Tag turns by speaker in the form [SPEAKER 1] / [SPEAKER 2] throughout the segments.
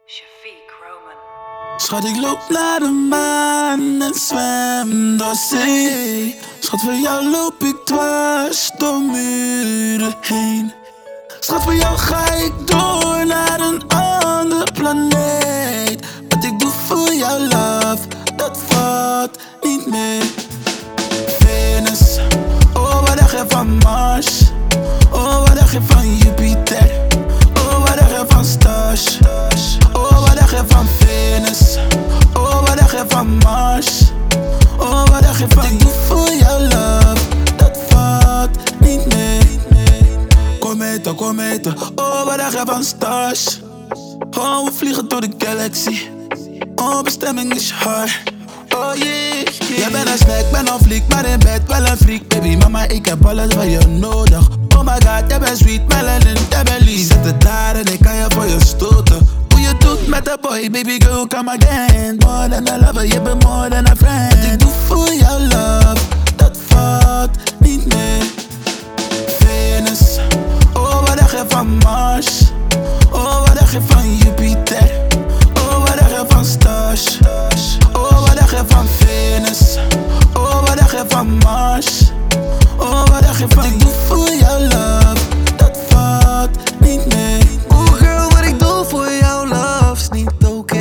[SPEAKER 1] Shafiq Roman.
[SPEAKER 2] Schat, ik loop naar de maan en zwem door zee. Schat, voor jou loop ik dwars door muren heen. Schat, voor jou ga ik door naar een andere planeet. Wat ik doe voor jou, love, dat valt niet mee. Venus, oh wat dacht je van Mars? Oh wat dacht je van Jupiter? Oh wat dacht je van Stars? Oh wat dacht je van Venus? Oh wat dacht je van Mars? Oh wat dacht je van ik doe voor jou, love, dat valt niet mee. Kometen, oh wat dacht je van Stars? Oh we vliegen door de galaxy. Oh bestemming is hard. Oh yeah. Jij bent een snack, ben een fliek, maar in bed wel een freak. Baby mama, ik heb alles wat je nodig. Oh my god, jij bent sweet, melanin, jij bent lief. Zet het daar en ik kan je voor je stoten. Hoe je doet met de boy, baby girl, come again. More than a lover, je bent more than a friend. Wat ik doe voor jou, love, dat valt niet mee. Venus, oh wat dacht je van Mars? Oh wat dacht je van Jupiter? Oh wat dacht je van Stars? Oh wat dacht je van Venus? Oh wat dacht je van Mars? Oh wat dacht je van ik doe voor jou, love, dat valt niet mee.
[SPEAKER 3] Oeh girl, wat ik doe voor jou, love, is niet oké.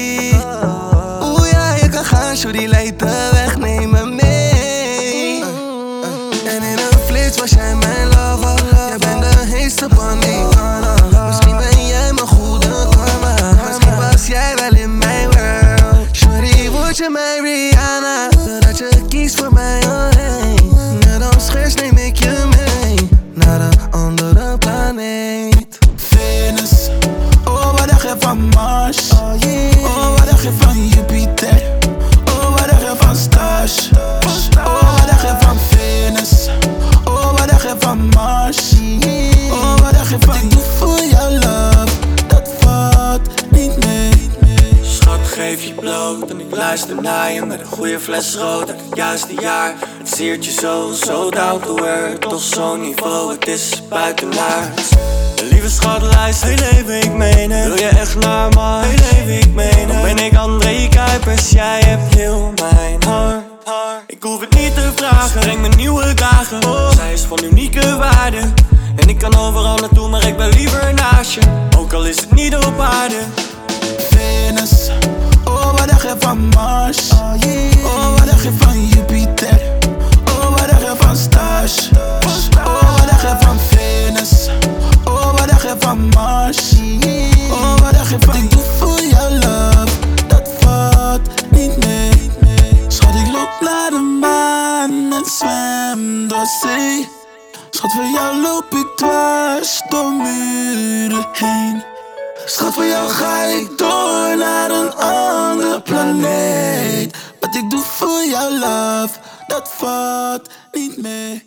[SPEAKER 3] Oeh ja, je kan gaan, shorty, leid de weg, neem me mee. En in een flits was jij mijn lover. Jij bent de heetste van die mannen. Misschien ben jij mijn goede karma. Misschien was jij wel in mijn world. Shorty, word je mijn Rihanna, zodat je kiest voor mij alleen. Net als gers neem ik je mee naar een andere planeet.
[SPEAKER 2] Venus, oh wat dacht je van Mars? Oh wat dacht je van Jupiter? Oh wat dacht je van Stars? Oh wat dacht je van Venus? Oh wat dacht je van Mars? Oh wat dacht je van ik doe voor jou, love, dat valt niet mee.
[SPEAKER 4] Schat, geef je bloot en ik luister naar je met een goede fles rood. En het juiste jaar, het siert je zo down to earth. Toch zo'n niveau, het is buitenaards. Lieve schat, luister, heel even ik meen het. Wil je echt naar mij, heel even ik meen het. Dan ben ik André Kuipers, jij hebt heel mijn hart. Ik hoef het niet te vragen, breng me nieuwe dagen. Zij is van unieke waarde. En ik kan overal naartoe, maar ik ben liever naast je. Ook al is het niet op aarde.
[SPEAKER 2] Venus, oh wat dacht je van Mars? Oh wat dacht je van Jupiter? Oh wat dacht je van Stars? Oh wat dacht je van Venus? Oh wat dacht je van Mars? Oh wat dacht je van ik doe voor jou, love, dat valt niet mee. Schat, ik loop naar de maan en zwem door zee. Schat, voor jou loop ik dwars door muren heen. Schat, voor jou ga ik door naar een andere planeet. Wat ik doe voor jou, love, dat valt niet mee.